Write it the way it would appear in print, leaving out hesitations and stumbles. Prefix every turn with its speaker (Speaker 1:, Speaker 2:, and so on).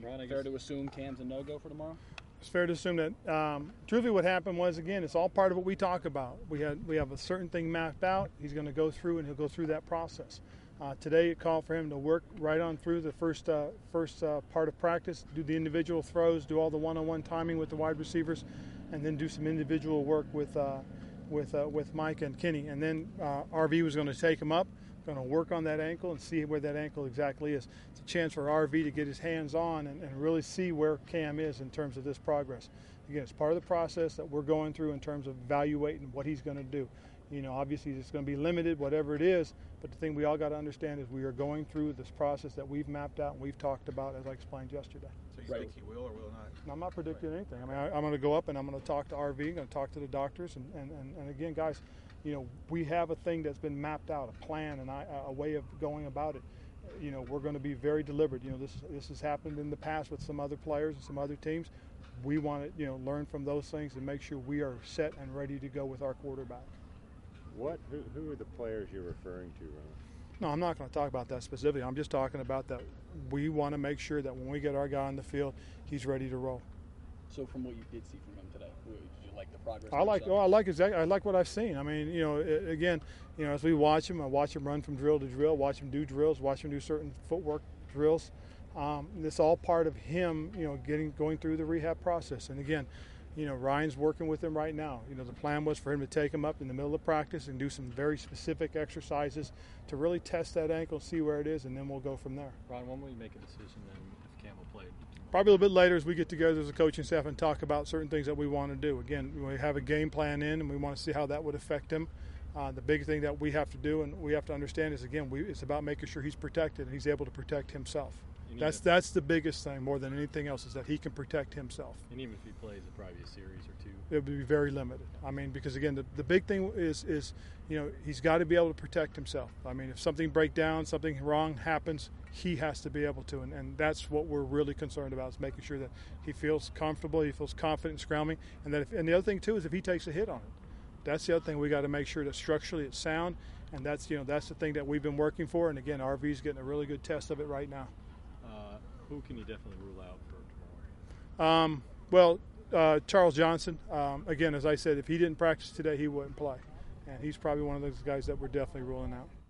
Speaker 1: Ron, fair to assume Cam's a no-go for tomorrow?
Speaker 2: It's fair to assume that truthfully what happened was, again, it's all part of what we talk about. We have a certain thing mapped out. He's going to go through, and he'll go through that process. Today it called for him to work right on through the first part of practice, do the individual throws, do all the one-on-one timing with the wide receivers, and then do some individual work with Mike and Kenny. And then RV was going to take him up, going to work on that ankle and see where that ankle exactly is. It's a chance for RV to get his hands on and really see where Cam is in terms of this progress. Again, it's part of the process that we're going through in terms of evaluating what he's going to do. You know, obviously it's going to be limited, whatever it is, but the thing we all got to understand is we are going through this process that we've mapped out and we've talked about, as I explained yesterday.
Speaker 3: So you think he will or will not?
Speaker 2: I'm not predicting anything. I mean, I'm going to go up and I'm going to talk to RV, I'm going to talk to the doctors, and again, guys, you know, we have a thing that's been mapped out, a plan and a way of going about it. You know, we're going to be very deliberate. You know, this has happened in the past with some other players and some other teams. We want to, you know, learn from those things and make sure we are set and ready to go with our quarterback.
Speaker 4: Who are the players you're referring to, Ron?
Speaker 2: No, I'm not going to talk about that specifically. I'm just talking about that we want to make sure that when we get our guy on the field, he's ready to roll.
Speaker 1: So from what you did see from him today, did you like the progress?
Speaker 2: I like what I've seen. I mean, you know, again, you know, as we watch him, I watch him run from drill to drill, watch him do drills, watch him do certain footwork drills. It's all part of him, you know, going through the rehab process. And again, you know, Ryan's working with him right now. You know, the plan was for him to take him up in the middle of practice and do some very specific exercises to really test that ankle, see where it is, and then we'll go from there.
Speaker 5: Ron, when will you make a decision then if Cam will play?
Speaker 2: Probably a little bit later as we get together as a coaching staff and talk about certain things that we want to do. Again, we have a game plan in, and we want to see how that would affect him. The big thing that we have to do and we have to understand is, again, it's about making sure he's protected and he's able to protect himself. That's the biggest thing more than anything else, is that he can protect himself.
Speaker 5: And even if he plays, it'll probably be a series or two.
Speaker 2: It would be very limited. I mean, because again, the big thing is, you know, he's got to be able to protect himself. I mean, if something breaks down, something wrong happens, he has to be able to, and that's what we're really concerned about, is making sure that he feels comfortable, he feels confident in scrounging, and and the other thing too is if he takes a hit on it. That's the other thing we got to make sure that structurally it's sound, and that's the thing that we've been working for. And again, RV's getting a really good test of it right now.
Speaker 5: Who can you definitely rule out for
Speaker 2: tomorrow? Charles Johnson. Again, as I said, if he didn't practice today, he wouldn't play. And he's probably one of those guys that we're definitely ruling out.